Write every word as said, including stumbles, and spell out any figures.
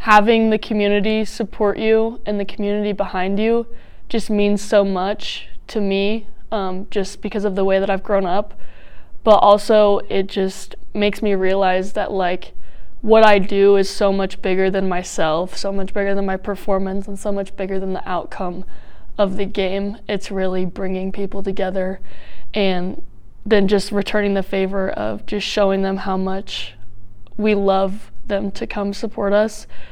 having the community support you and the community behind you just means so much to me, um, just because of the way that I've grown up. But also it just makes me realize that like what I do is so much bigger than myself, so much bigger than my performance, and so much bigger than the outcome of the game. It's really bringing people together and then just returning the favor of just showing them how much we love them to come support us.